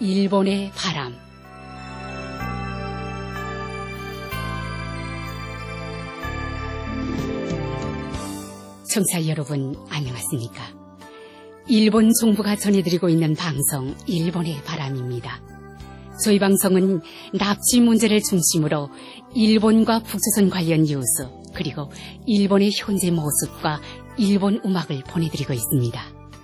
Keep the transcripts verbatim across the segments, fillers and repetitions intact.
일본의 바람. 청취자 여러분, 안녕하십니까? 일본 정부가 전해드리고 있는 방송 일본의 바람입니다. 저희 방송은 납치 문제를 중심으로 일본과 북조선 관련 뉴스, 그리고 일본의 현재 모습과 일본 음악을 보내드리고 있습니다.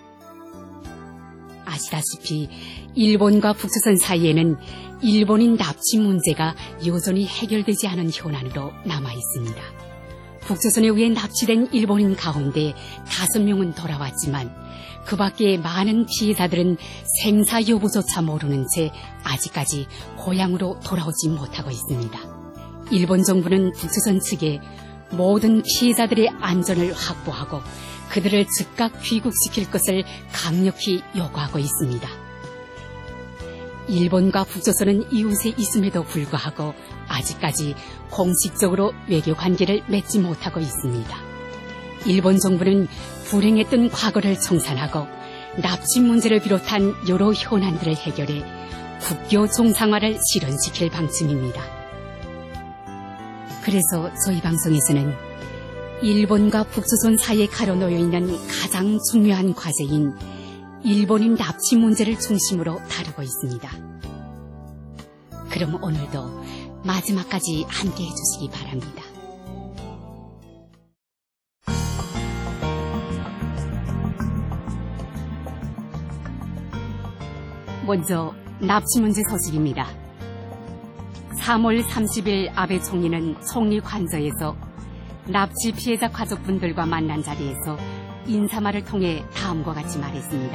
아시다시피 일본과 북조선 사이에는 일본인 납치 문제가 여전히 해결되지 않은 현안으로 남아 있습니다. 북조선에 의해 납치된 일본인 가운데 다섯 명은 돌아왔지만 그 밖에 많은 피해자들은 생사 여부조차 모르는 채 아직까지 고향으로 돌아오지 못하고 있습니다. 일본 정부는 북조선 측에 모든 피해자들의 안전을 확보하고 그들을 즉각 귀국시킬 것을 강력히 요구하고 있습니다. 일본과 북조선은 이웃에 있음에도 불구하고 아직까지 공식적으로 외교 관계를 맺지 못하고 있습니다. 일본 정부는 불행했던 과거를 청산하고 납치 문제를 비롯한 여러 현안들을 해결해 국교 정상화를 실현시킬 방침입니다. 그래서 저희 방송에서는 일본과 북조선 사이에 가로놓여 있는 가장 중요한 과제인 일본인 납치 문제를 중심으로 다루고 있습니다. 그럼 오늘도 마지막까지 함께 해주시기 바랍니다. 먼저 납치 문제 소식입니다. 삼월 삼십일 아베 총리는 총리 관저에서 납치 피해자 가족분들과 만난 자리에서 인사말을 통해 다음과 같이 말했습니다.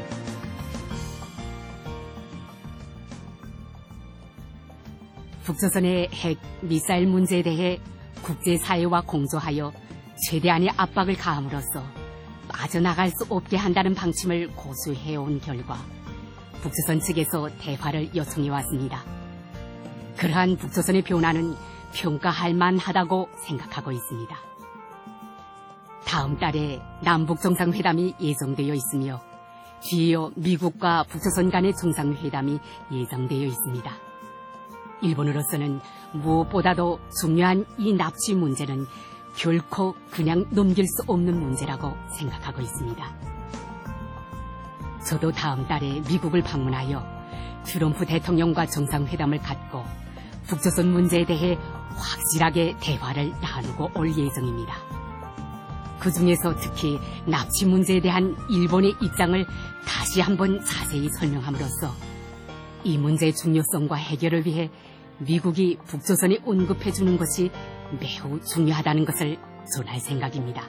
북조선의 핵, 미사일 문제에 대해 국제사회와 공조하여 최대한의 압박을 가함으로써 빠져나갈 수 없게 한다는 방침을 고수해온 결과 북조선 측에서 대화를 요청해왔습니다. 그러한 북조선의 변화는 평가할 만하다고 생각하고 있습니다. 다음 달에 남북정상회담이 예정되어 있으며 뒤이어 미국과 북조선 간의 정상회담이 예정되어 있습니다. 일본으로서는 무엇보다도 중요한 이 납치 문제는 결코 그냥 넘길 수 없는 문제라고 생각하고 있습니다. 저도 다음 달에 미국을 방문하여 트럼프 대통령과 정상회담을 갖고 북조선 문제에 대해 확실하게 대화를 나누고 올 예정입니다. 그 중에서 특히 납치 문제에 대한 일본의 입장을 다시 한번 자세히 설명함으로써 이 문제의 중요성과 해결을 위해 미국이 북조선에 언급해 주는 것이 매우 중요하다는 것을 전할 생각입니다.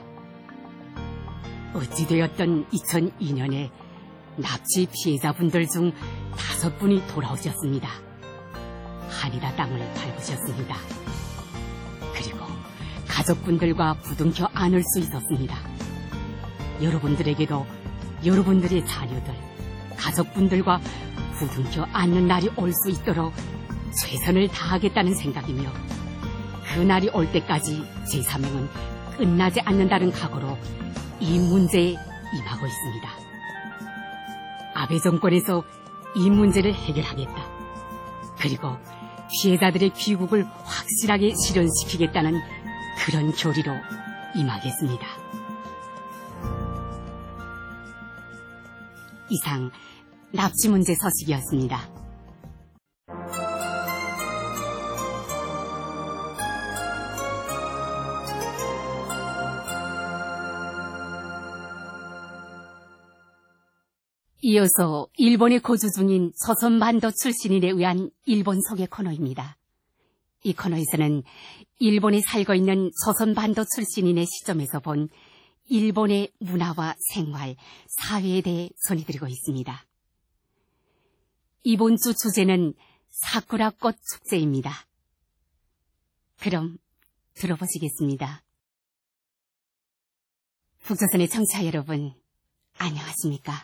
어찌되었던 이천이 년에 납치 피해자분들 중 다섯 분이 돌아오셨습니다. 한이라 땅을 밟으셨습니다. 그리고 가족분들과 부둥켜 안을 수 있었습니다. 여러분들에게도 여러분들의 자녀들, 가족분들과 부둥켜 안는 날이 올 수 있도록 최선을 다하겠다는 생각이며 그 날이 올 때까지 제 사명은 끝나지 않는다는 각오로 이 문제에 임하고 있습니다. 아베 정권에서 이 문제를 해결하겠다. 그리고 피해자들의 귀국을 확실하게 실현시키겠다는 그런 결의로 임하겠습니다. 이상 납치 문제 소식이었습니다. 이어서 일본에 거주 중인 조선반도 출신인에 의한 일본 소개 코너입니다. 이 코너에서는 일본에 살고 있는 조선반도 출신인의 시점에서 본 일본의 문화와 생활, 사회에 대해 전해드리고 있습니다. 이번 주 주제는 사쿠라 꽃 축제입니다. 그럼 들어보시겠습니다. 북조선의 청취자 여러분, 안녕하십니까?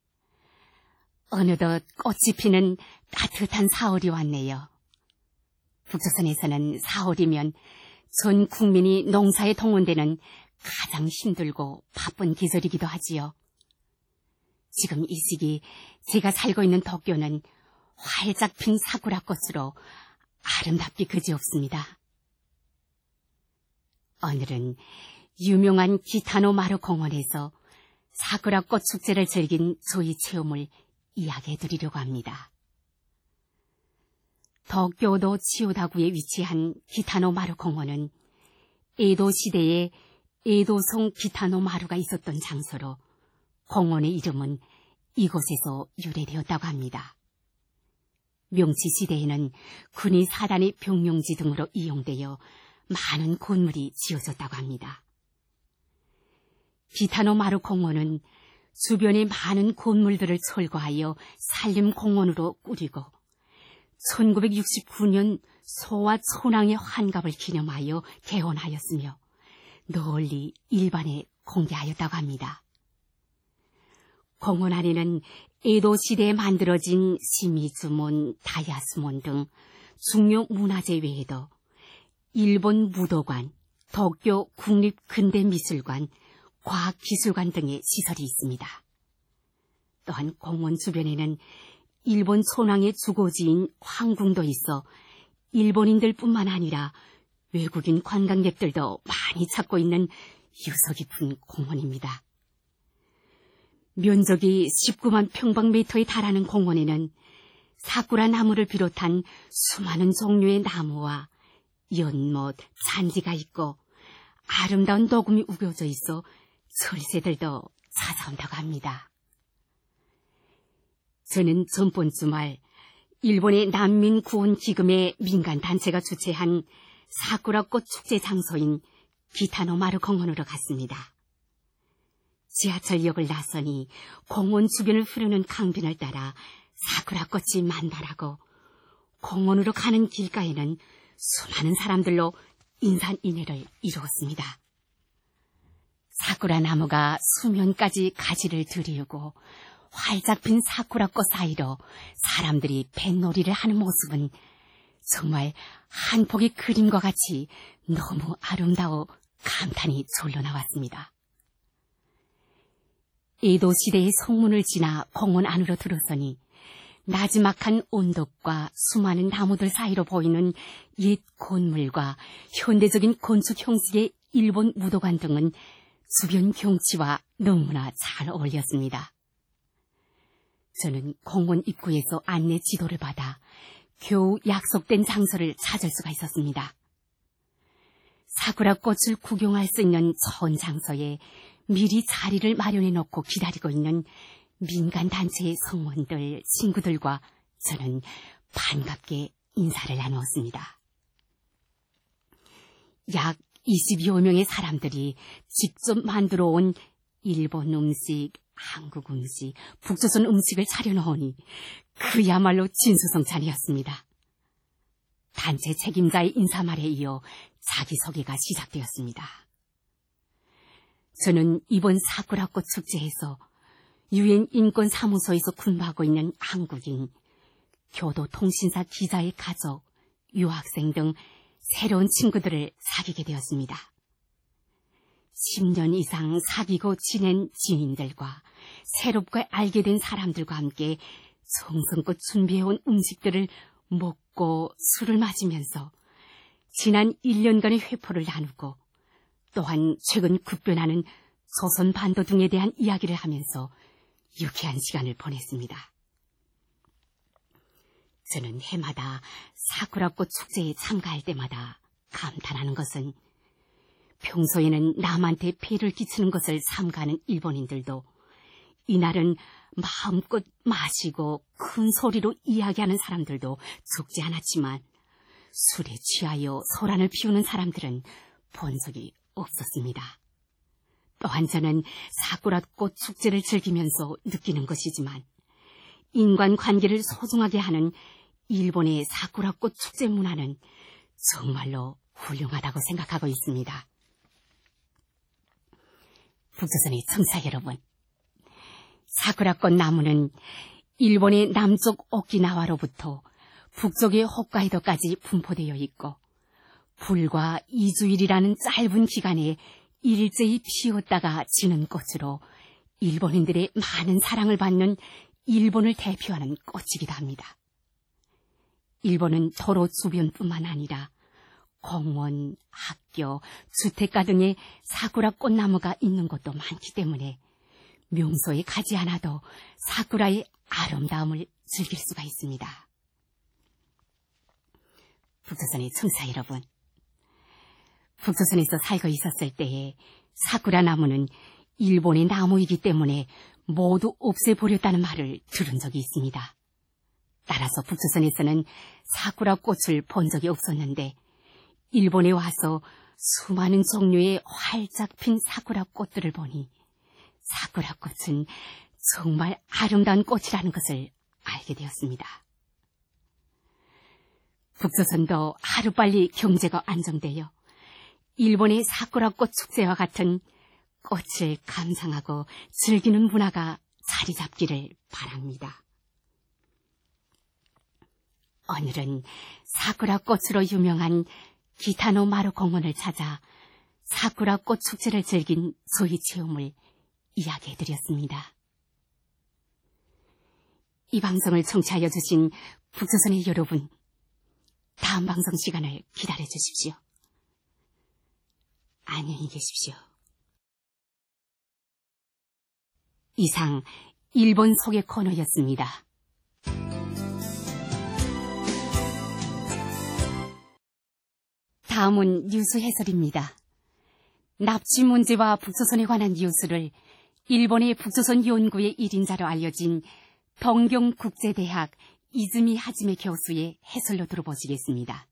어느덧 꽃이 피는 따뜻한 사월이 왔네요. 북조선에서는 사월이면 전 국민이 농사에 동원되는 가장 힘들고 바쁜 계절이기도 하지요. 지금 이 시기 제가 살고 있는 도쿄는 활짝 핀 사쿠라꽃으로 아름답기 그지없습니다. 오늘은 유명한 기타노 마루 공원에서 사쿠라꽃 축제를 즐긴 소위 체험을 이야기해 드리려고 합니다. 도쿄도 치요다구에 위치한 기타노 마루 공원은 에도 시대에 에도성 기타노 마루가 있었던 장소로 공원의 이름은 이곳에서 유래되었다고 합니다. 명치 시대에는 군이 사단의 병용지 등으로 이용되어 많은 건물이 지어졌다고 합니다. 기타노 마루 공원은 주변의 많은 건물들을 철거하여 산림공원으로 꾸리고 천구백육십구 년 소와 천왕의 환갑을 기념하여 개원하였으며 널리 일반에 공개하였다고 합니다. 공원 안에는 에도 시대에 만들어진 시미즈몬, 다야스몬 등 중요 문화재 외에도 일본 무도관, 도쿄 국립근대미술관, 과학기술관 등의 시설이 있습니다. 또한 공원 주변에는 일본 천황의 주거지인 황궁도 있어 일본인들뿐만 아니라 외국인 관광객들도 많이 찾고 있는 유서 깊은 공원입니다. 면적이 십구만 평방미터에 달하는 공원에는 사쿠라 나무를 비롯한 수많은 종류의 나무와 연못, 잔디가 있고 아름다운 녹음이 우겨져 있어 철새들도 찾아온다고 합니다. 저는 전번 주말 일본의 난민구원기금의 민간단체가 주최한 사쿠라꽃 축제 장소인 기타노 마루 공원으로 갔습니다. 지하철역을 나서니 공원 주변을 흐르는 강변을 따라 사쿠라꽃이 만발하고 공원으로 가는 길가에는 수많은 사람들로 인산인해를 이루었습니다. 사쿠라 나무가 수면까지 가지를 들이우고 활짝 핀 사쿠라꽃 사이로 사람들이 뱃놀이를 하는 모습은 정말 한 폭의 그림과 같이 너무 아름다워 감탄이 절로 나왔습니다. 에도 시대의 성문을 지나 공원 안으로 들어서니 나지막한 언덕과 수많은 나무들 사이로 보이는 옛 건물과 현대적인 건축 형식의 일본 무도관 등은 주변 경치와 너무나 잘 어울렸습니다. 저는 공원 입구에서 안내 지도를 받아 겨우 약속된 장소를 찾을 수가 있었습니다. 사쿠라 꽃을 구경할 수 있는 좋은 장소에 미리 자리를 마련해 놓고 기다리고 있는 민간단체의 성원들, 친구들과 저는 반갑게 인사를 나누었습니다. 약 이십여 명의 사람들이 직접 만들어 온 일본 음식, 한국 음식, 북조선 음식을 차려놓으니 그야말로 진수성찬이었습니다. 단체 책임자의 인사말에 이어 자기소개가 시작되었습니다. 저는 이번 사쿠라꽃 축제에서 유엔 인권사무소에서 근무하고 있는 한국인, 교도통신사 기자의 가족, 유학생 등 새로운 친구들을 사귀게 되었습니다. 십 년 이상 사귀고 지낸 지인들과 새롭게 알게 된 사람들과 함께 정성껏 준비해온 음식들을 먹고 술을 마시면서 지난 일 년간의 회포를 나누고 또한 최근 급변하는 조선 반도 등에 대한 이야기를 하면서 유쾌한 시간을 보냈습니다. 저는 해마다 사쿠라꽃 축제에 참가할 때마다 감탄하는 것은 평소에는 남한테 폐를 끼치는 것을 삼가하는 일본인들도 이날은 마음껏 마시고 큰 소리로 이야기하는 사람들도 적지 않았지만 술에 취하여 소란을 피우는 사람들은 본 적이 없었습니다. 또한 저는 사쿠라꽃 축제를 즐기면서 느끼는 것이지만 인간관계를 소중하게 하는 일본의 사쿠라꽃 축제 문화는 정말로 훌륭하다고 생각하고 있습니다. 북조선의 청취자 여러분, 사쿠라꽃 나무는 일본의 남쪽 오키나와로부터 북쪽의 홋카이도까지 분포되어 있고 불과 이 주일이라는 짧은 기간에 일제히 피었다가 지는 꽃으로 일본인들의 많은 사랑을 받는 일본을 대표하는 꽃이기도 합니다. 일본은 도로 주변뿐만 아니라 공원, 학교, 주택가 등의 사쿠라 꽃나무가 있는 곳도 많기 때문에 명소에 가지 않아도 사쿠라의 아름다움을 즐길 수가 있습니다. 북조선의 청사 여러분, 북조선에서 살고 있었을 때에 사쿠라 나무는 일본의 나무이기 때문에 모두 없애버렸다는 말을 들은 적이 있습니다. 따라서 북조선에서는 사쿠라 꽃을 본 적이 없었는데 일본에 와서 수많은 종류의 활짝 핀 사쿠라 꽃들을 보니 사쿠라 꽃은 정말 아름다운 꽃이라는 것을 알게 되었습니다. 북조선도 하루빨리 경제가 안정되어 일본의 사쿠라 꽃 축제와 같은 꽃을 감상하고 즐기는 문화가 자리 잡기를 바랍니다. 오늘은 사쿠라 꽃으로 유명한 기타노 마루 공원을 찾아 사쿠라 꽃 축제를 즐긴 소위 체험을 이야기해드렸습니다. 이 방송을 청취하여 주신 북조선의 여러분, 다음 방송 시간을 기다려 주십시오. 안녕히 계십시오. 이상 일본 소개 코너였습니다. 다음은 뉴스 해설입니다. 납치 문제와 북조선에 관한 뉴스를 일본의 북조선 연구의 일 인자로 알려진 동경국제대학 이즈미 하지메 교수의 해설로 들어보시겠습니다.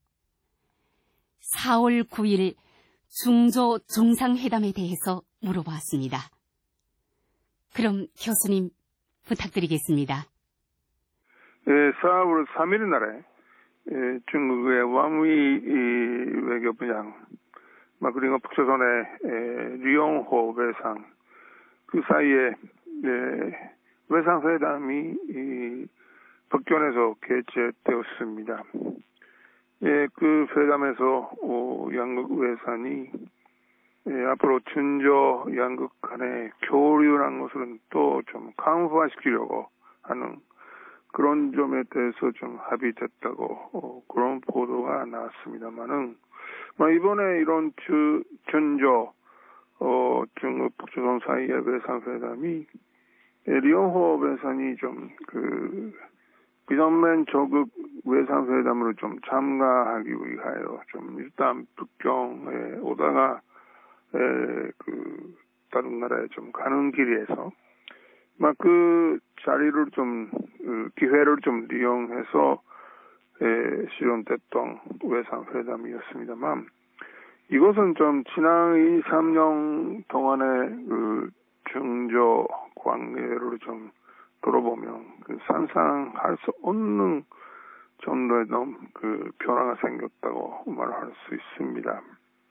사월 구일 중조 정상회담에 대해서 물어보았습니다. 그럼 교수님 부탁드리겠습니다. 예, 사월 삼일 날에 예, 중국의 왕위 외교부장, 그리고 북조선의 예, 류용호 외상, 그 사이에 예, 외상회담이 이, 북경에서 개최되었습니다. 예, 그 회담에서 어, 양국 외상이 예, 앞으로 준조 양국 간의 교류라는 것을 또 좀 강화시키려고 하는 그런 점에 대해서 좀 합의됐다고 어, 그런 보도가 나왔습니다만은 뭐 이번에 이런 주, 준조 어, 중국 북조선 사이의 외상회담이 예, 류용호 외상이 좀 그 비전면 조국 외상회담으로 좀 참가하기 위하여 좀 일단 북경에 오다가 에, 그 다른 나라에 좀 가는 길에서 막 그 자리를 좀 그 기회를 좀 이용해서 에, 실현됐던 외상회담이었습니다만 이것은 좀 지난 이, 삼 년 동안의 그 중조 관계를 좀 들어보면 그 상상할 수 없는 정도의 너무 그 변화가 생겼다고 말할 수 있습니다.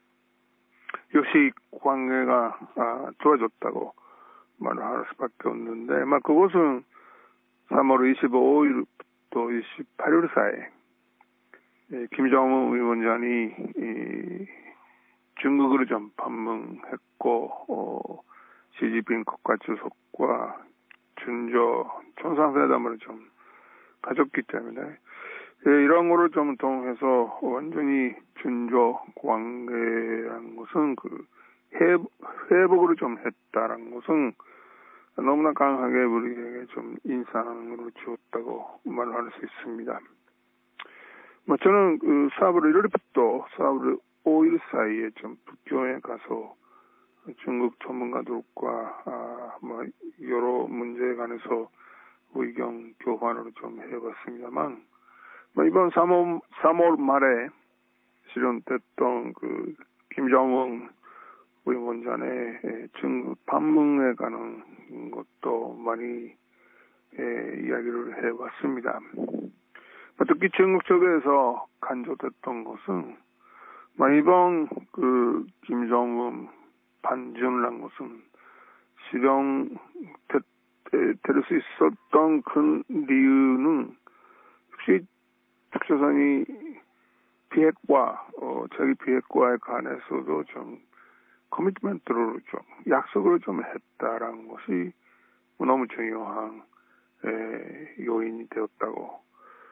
역시 관계가 아, 좋아졌다고 말을 할 수밖에 없는데, 막 그것은 삼월 이십오일부터 이십팔일 사이에 예, 김정은 위원장이 이, 중국으로 좀 방문했고 어, 시진핑 국가주석과 준조 정상회담을 좀 가졌기 때문에 예, 이런 거를 좀 통해서 완전히 준조 관계라는 것은 그 회복, 회복을 좀 했다라는 것은 너무나 강하게 우리에게 좀 인상으로 주었다고 말할 수 있습니다. 뭐 저는 그 사월 일일부터 사월 오일 사이에 좀 북경에 가서 중국 전문가들과 아, 뭐 여러 문제에 관해서 의견 교환을 좀 해봤습니다만, 뭐 이번 삼월, 삼월 말에 실현됐던 그 김정은 위원장의 중국 방문에 가는 것도 많이 예, 이야기를 해봤습니다. 특히 중국 쪽에서 간주됐던 것은 이번 그 김정은 반전이라는 것은 실현될 수 있었던 큰 이유는 역시 북조선이 비핵화, 어, 자기 비핵화에 관해서도 좀 커미트먼트를 좀 약속을 좀 했다라는 것이 너무 중요한 에, 요인이 되었다고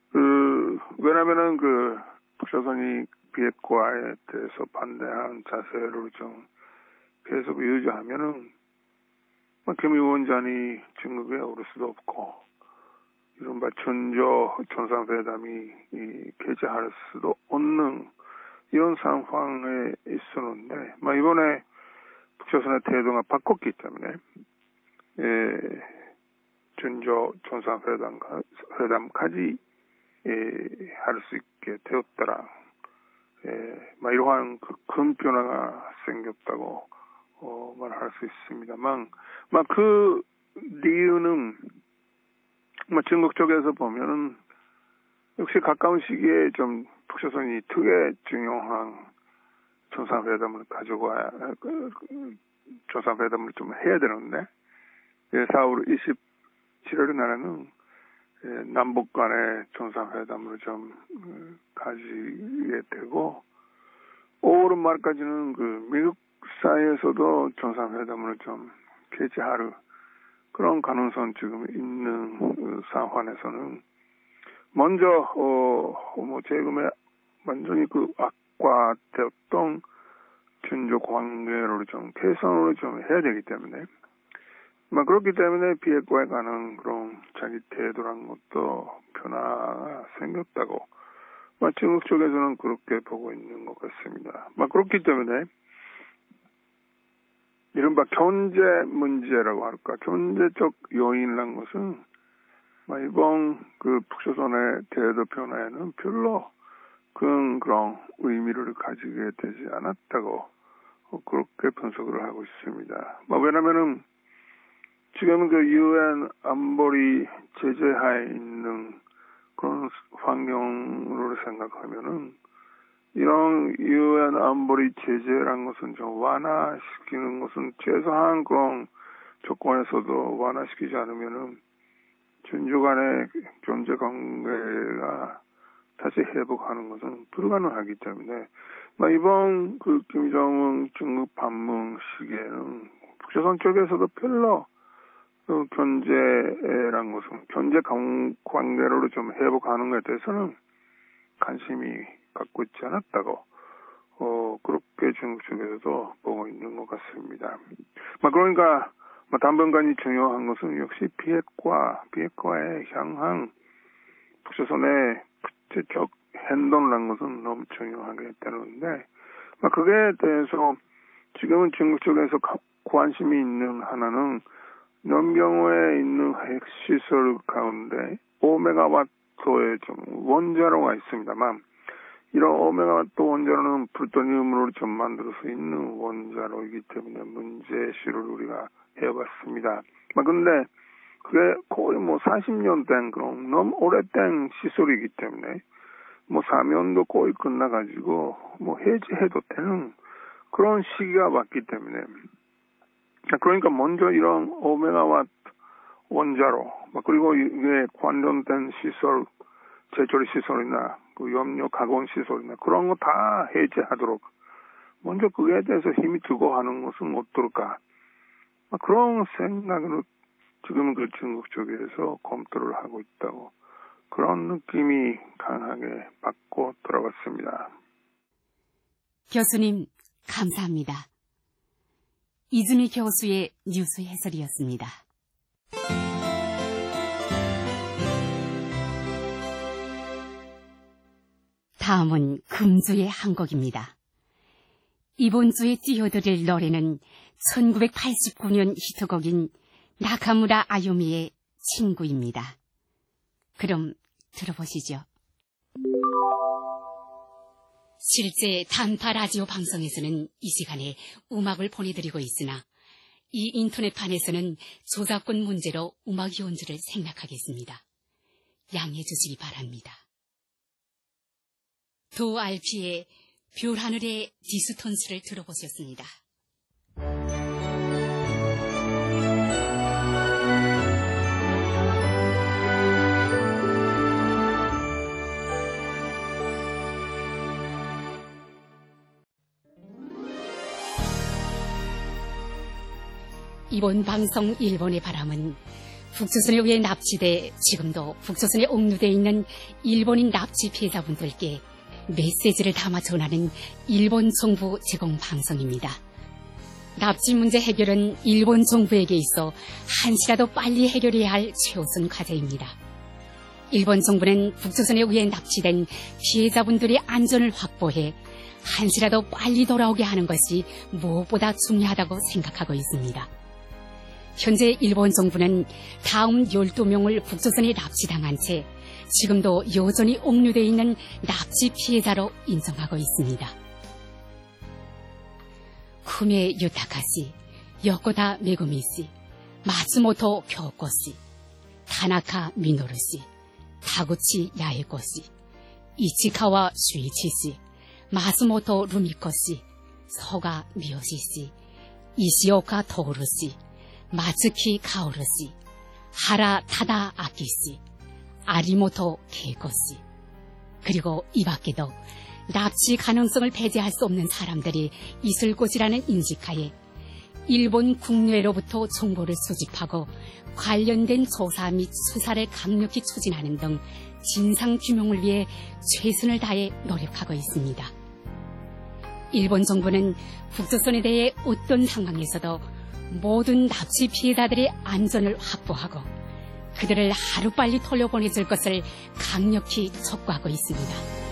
그, 왜냐면은 그, 북조선이 비핵화에 대해서 반대한 자세를 좀 계속 유지하면은, 김 위원장이 중국에 오를 수도 없고, 이른바 전조 정상회담이 개최할 수도 없는 이런 상황에 있었는데, 뭐 이번에 북조선의 태도가 바꿨기 때문에, 예, 전조 정상회담까지 예, 할 수 있게 되었더라. 예, 뭐 이러한 그 큰 변화가 생겼다고 어, 말할 수 있습니다만, 막 그 이유는 뭐 중국 쪽에서 보면은 역시 가까운 시기에 좀 북조선이 되게 중요한 정상회담을 가져와야 그, 그, 정상회담을 좀 해야 되는데, 예, 사월 이십칠일 날에는 예, 남북 간의 정상회담을 좀 음, 가지게 되고, 오월 말까지는 그 미국 사이에서도 정상회담을 좀 개최할 그런 가능성 지금 있는 그 상황에서는 먼저 어 뭐 지금에 완전히 그 악화되었던 전조 관계를 좀 개선을 좀 해야 되기 때문에, 막 그렇기 때문에 비핵화에 관한 그런 자기 태도란 것도 변화가 생겼다고 막 중국 쪽에서는 그렇게 보고 있는 것 같습니다. 막 그렇기 때문에 이른바 경제 문제라고 할까, 경제적 요인이라는 것은 이번 그 북조선의 태도 변화에는 별로 큰 그런 의미를 가지게 되지 않았다고 그렇게 분석을 하고 있습니다. 왜냐면은 지금 그 유엔 안보리 제재하에 있는 그런 환경으로 생각하면은 이런 유엔 안보리 제재라는 것은 좀 완화시키는 것은 최소한 그런 조건에서도 완화시키지 않으면은 전조 간의 경제 관계가 다시 회복하는 것은 불가능하기 때문에, 이번 그 김정은 중국 방문 시기에는 북조선 쪽에서도 별로 그 경제란 것은 경제 관계로 좀 회복하는 것에 대해서는 관심이 갖고 있지 않았다고 어 그렇게 중국 쪽에서도 보고 있는 것 같습니다. 그러니까 당분간이 중요한 것은 역시 비핵화, 비핵화에 향한 북조선의 구체적 행동이라는 것은 너무 중요하게 되는데, 그게 대해서 지금은 중국 쪽에서 관심이 있는 하나는 연병호에 있는 핵시설 가운데 오 메가와트의 좀 원자로가 있습니다만, 이런 오 메가와트 원자로는 플루토늄으로 좀 만들 수 있는 원자로이기 때문에 문제시를 우리가 해봤습니다. 근데 그게 거의 뭐 사십 년 된 그런 너무 오래된 시설이기 때문에 뭐 사면도 거의 끝나가지고 뭐 해제해도 되는 그런 시기가 왔기 때문에, 그러니까 먼저 이런 오 메가와트 원자로, 그리고 이게 관련된 시설, 제조리 시설이나 그 염료 가공 시설이나 그런 거 다 해제하도록 먼저 그에 대해서 힘이 두고 하는 것은 어떨까? 그런 생각으로 지금 그 중국 쪽에서 검토를 하고 있다고 그런 느낌이 강하게 받고 들어갔습니다. 교수님, 감사합니다. 이준희 교수의 뉴스 해설이었습니다. 다음은 금주의 한 곡입니다. 이번 주에 띄워드릴 노래는 천구백팔십구 년 히트곡인 나카무라 아요미의 친구입니다. 그럼 들어보시죠. 실제 단파 라디오 방송에서는 이 시간에 음악을 보내드리고 있으나 이 인터넷판에서는 저작권 문제로 음악 연주를 생략하겠습니다. 양해해 주시기 바랍니다. 도알피의 별하늘의 디스턴스를 들어보셨습니다. 이번 방송 일본의 바람은 북조선에 의해 납치돼 지금도 북조선에 옥류되어 있는 일본인 납치 피해자분들께 메시지를 담아 전하는 일본 정부 제공 방송입니다. 납치 문제 해결은 일본 정부에게 있어 한시라도 빨리 해결해야 할 최우선 과제입니다. 일본 정부는 북조선에 의해 납치된 피해자분들의 안전을 확보해 한시라도 빨리 돌아오게 하는 것이 무엇보다 중요하다고 생각하고 있습니다. 현재 일본 정부는 다음 열두 명을 북조선에 납치당한 채 지금도 여전히 옥류되어 있는 납치 피해자로 인정하고 있습니다. 쿠메 유타카시, 요코다 메구미씨, 마츠모토 교코씨, 타나카 미노루씨, 타구치 야에코씨, 이치카와 슈이치씨, 마츠모토 루미코씨, 소가 미요시씨, 이시오카 토우루씨, 마츠키 카오루씨, 하라 타다 아키씨, 아리모토 케이코씨, 그리고 이 밖에도 납치 가능성을 배제할 수 없는 사람들이 있을 곳이라는 인식하에 일본 국내로부터 정보를 수집하고 관련된 조사 및 수사를 강력히 추진하는 등 진상규명을 위해 최선을 다해 노력하고 있습니다. 일본 정부는 북조선에 대해 어떤 상황에서도 모든 납치 피해자들의 안전을 확보하고 그들을 하루빨리 돌려보내줄 것을 강력히 촉구하고 있습니다.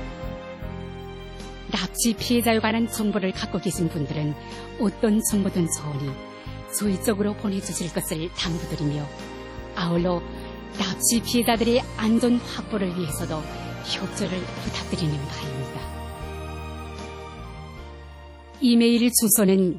납치 피해자에 관한 정보를 갖고 계신 분들은 어떤 정보든 좋으니 저희 쪽으로 보내주실 것을 당부드리며 아울러 납치 피해자들의 안전 확보를 위해서도 협조를 부탁드리는 바입니다. 이메일 주소는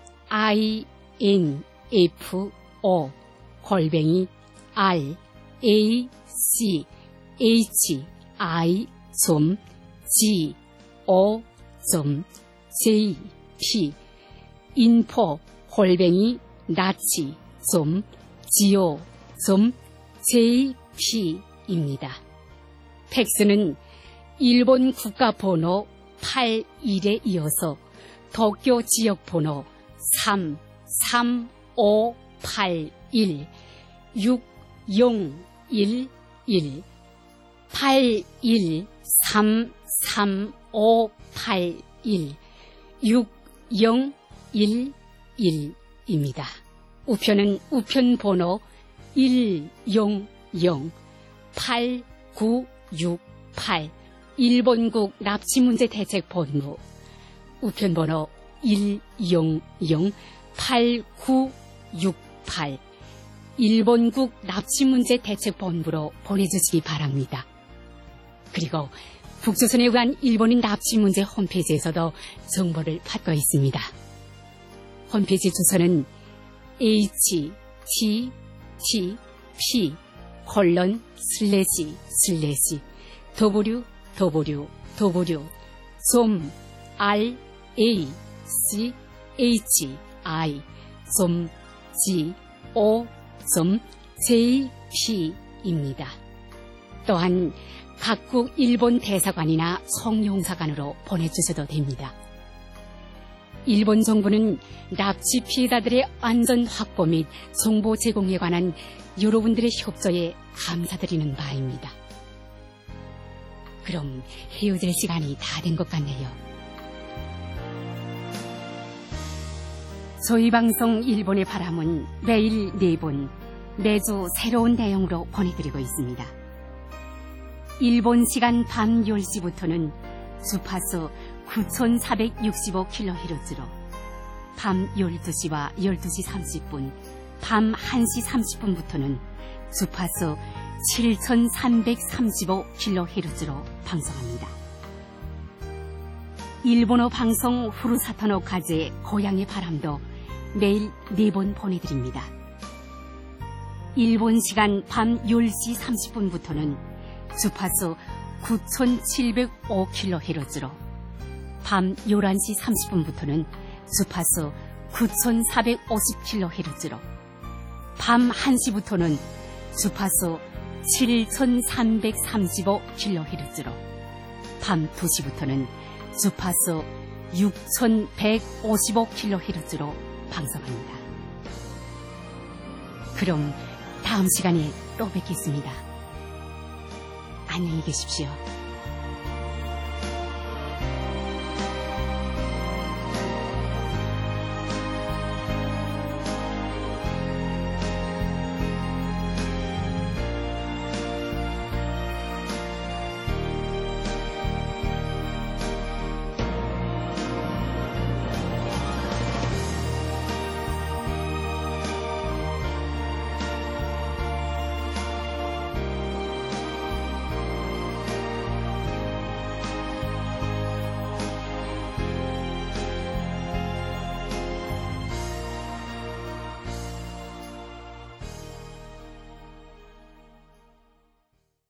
info 골뱅이 r a c h i g o j p info 골뱅이 나치 go j p 입니다. 팩스는 일본 국가번호 팔십일에 이어서 도쿄 지역번호 삼 삼 오 팔 일 육 영 일 일 팔 일 삼 삼 오 팔 일 육 영 일 일입니다. 우편은 우편 번호 일 영 영 팔 구 육 팔 일본국 납치문제 대책본부 우편 번호 일 영 영 팔 구 육 팔 일본국 납치문제 대책본부로 보내주시기 바랍니다. 그리고 북조선에 의한 일본인 납치 문제 홈페이지에서도 정보를 받고 있습니다. 홈페이지 주소는 http 콜론 슬래시 슬래시 www 좀 r a c h i 좀 g o 좀 j p 입니다. 또한 각국 일본 대사관이나 총영사관으로 보내주셔도 됩니다. 일본 정부는 납치 피해자들의 안전 확보 및 정보 제공에 관한 여러분들의 협조에 감사드리는 바입니다. 그럼 헤어질 시간이 다 된 것 같네요. 저희 방송 일본의 바람은 매일 네 번, 매주 새로운 내용으로 보내드리고 있습니다. 일본 시간 밤 열 시부터는 주파수 구천사백육십오 킬로헤르츠로 밤 열두 시와 열두 시 삼십 분, 밤 한 시 삼십 분부터는 주파수 칠천삼백삼십오 킬로헤르츠로 방송합니다. 일본어 방송 후루사토노 카즈의 고향의 바람도 매일 네 번 보내드립니다. 일본 시간 밤 열 시 삼십 분부터는 주파수 구천칠백오 킬로헤르츠로 밤 열한 시 삼십 분부터는 주파수 구천사백오십 킬로헤르츠로 밤 한 시부터는 주파수 칠천삼백삼십오 킬로헤르츠로 밤 두 시부터는 주파수 육천백오십오 킬로헤르츠로 방송합니다. 그럼 다음 시간에 또 뵙겠습니다. 안녕히 계십시오.